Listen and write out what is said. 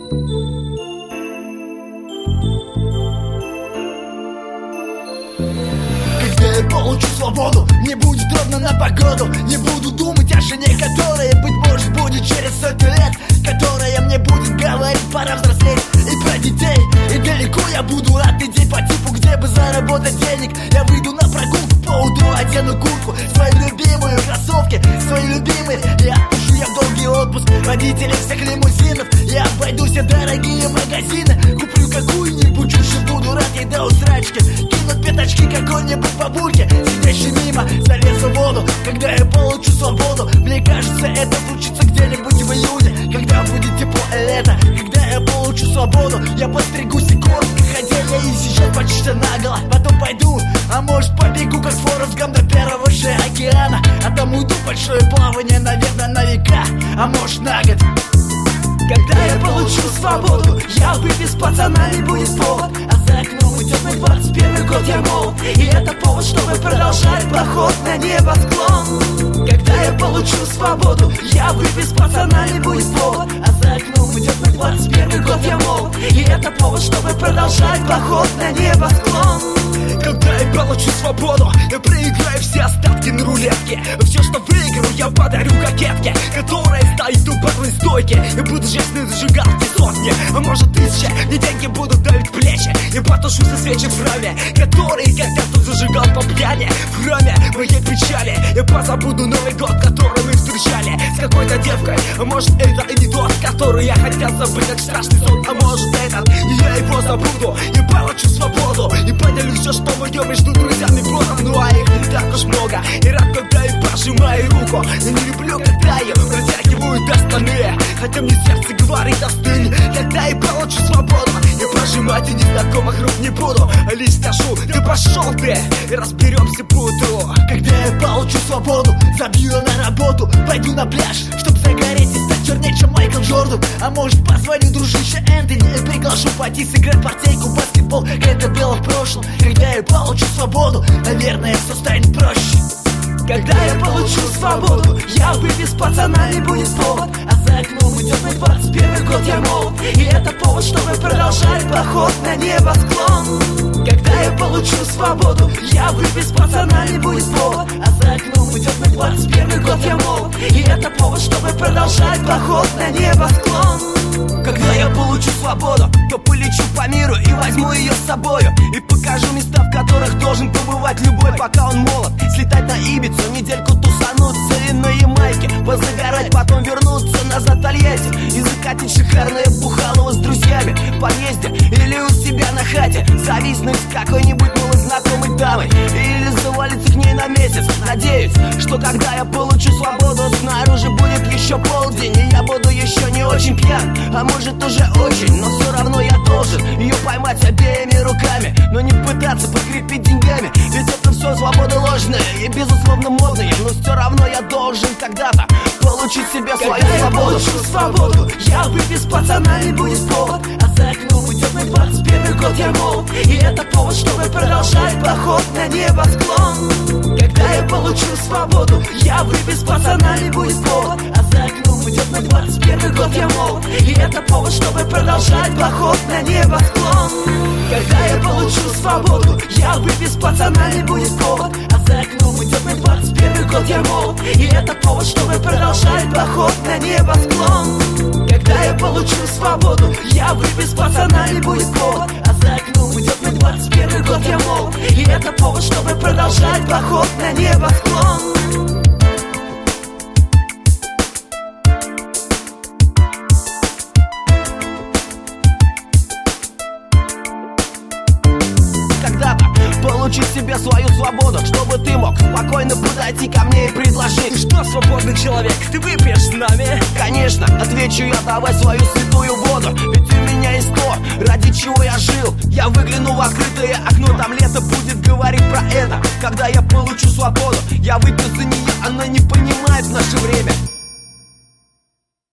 Когда я получу свободу, мне будет ровно на погоду. Не буду думать о жене, которая, быть может, будет через 100 лет, которая мне будет говорить, пора взрослеть. И про детей, и далеко я буду рад идти по типу, где бы заработать денег. Я выйду на прогулку, поутру одену куртку, свою любимую, кроссовки, свои любимые. Я отпущу я в долгий отпуск водителей всех лимузинов. Я обойду все дорогие магазины, куплю какую-нибудь чушь и буду рад ей до усрачки. Кинуть пятачки какой-нибудь бабульке, сидящей мимо, залезу в воду. Когда я получу свободу, мне кажется, это случится где-нибудь в июне, когда будет тепло лето. Когда я получу свободу, я постригусь и коротко, хотя я и сейчас почти наголо. Потом пойду, а может побегу, как Форест Гамп до первого же океана. А там уйду в большое плавание, наверное, на века, а может на год. Когда я получу свободу, я выпью с пацанами, будет повод. А за окном идет мой 21 год, я молод, и это повод, чтобы продолжать поход на небосклон. Когда я получу свободу, я выпью с пацанами, будет повод. А за окном идет мой 21 год, я молод, и это повод, чтобы продолжать поход на небосклон. Когда я получу свободу, я проиграю все остатки на рулетке. Все, что выиграю, я подарю кокетке, которая стоит у барной стойки. Я буду жестной зажигалки сотни, а может 1000. Мне деньги будут давить плечи, я потушу со свечи в храме, которые когда-то зажигал по пьяни. В храме моей печали я позабуду Новый год, который мы встречали с какой-то девкой. А может это и не тот, который я хотел забыть, как страшный сон. А может этот, и я его забуду. Я получу свободу и поделю все, что мое между друзьями бродом. Ну а их не так уж много, и рад, когда им пожимаю руку. Я не люблю, когда ее протягивают остальные, хотя мне сердце говорит остынь. Когда я получу свободу, я пожимать и незнакомых рук не буду, а лишь скажу: да пошел ты, и разберемся по утру. Когда я получу свободу, забью я на работу, пойду на пляж, чтоб загореть и стать чернее, чем Майкл Джордан. А может позвоню дружище Энтони и приглашу пойти сыграть партейку в баскетбол, как это было в прошлом. Когда я получу свободу, наверное, все станет проще. Когда я получу свободу, я выпью с пацанами, будет повод. А за окном идет мой 21 год, я молод, и это повод, чтобы продолжать поход на небосклон. Когда я получу свободу, я выпью с пацанами, будет повод. А за окном идет мой 21 год, я молод, и это повод, чтобы продолжать поход на небосклон. Когда я получу свободу, то полечу по миру и возьму ее с собою, и покажу места, в которых должен побывать любой, пока он молод. Слетать на Ибицу, недельку тусануться и на Ямайке позагорать, потом вернуться назад в Тольятти и закатить шикарное бухалово с друзьями в подъезде или у себя на хате, зависнуть с какой-нибудь малознакомой дамой или завалиться к ней на месяц. Надеюсь, что когда я получу свободу, снаружи будет еще полдень, и я буду еще не очень пьян, а может уже очень, но все равно я должен ее поймать обеими руками, но не пытаться подкрепить деньгами, ведь это все свобода ложная и безусловно модная, но все равно я должен когда-то получить себе свою свободу. Я получу свободу, я выпью с пацанами, будет повод. А за окном идет мой 21 год, я молод, и это повод, чтобы продолжать поход на небосклон. Когда я получу свободу, я выпью с пацанами, будет повод. А за окном идет мой 21 год, я молод, и это повод, чтобы продолжать поход на небосклон. Когда я получу свободу, я выпью с пацанами, будет повод. А за окном идет мой 21 год, я молод, и это повод, чтобы продолжать поход на небосклон. Когда я получу свободу, я выпью с пацанами, будет повод. А за окном идет мой 21 год, я молод, и это повод, чтобы продолжать поход на небосклон. Получить себе свою свободу, чтобы ты мог спокойно подойти ко мне и предложить: что, свободный человек, ты выпьешь с нами? Конечно, отвечу я, давай свою святую воду, ведь у меня есть то, ради чего я жил. Я выгляну в открытое окно, там лето будет говорить про это. Когда я получу свободу, я выпью за нее, она не понимает в наше время.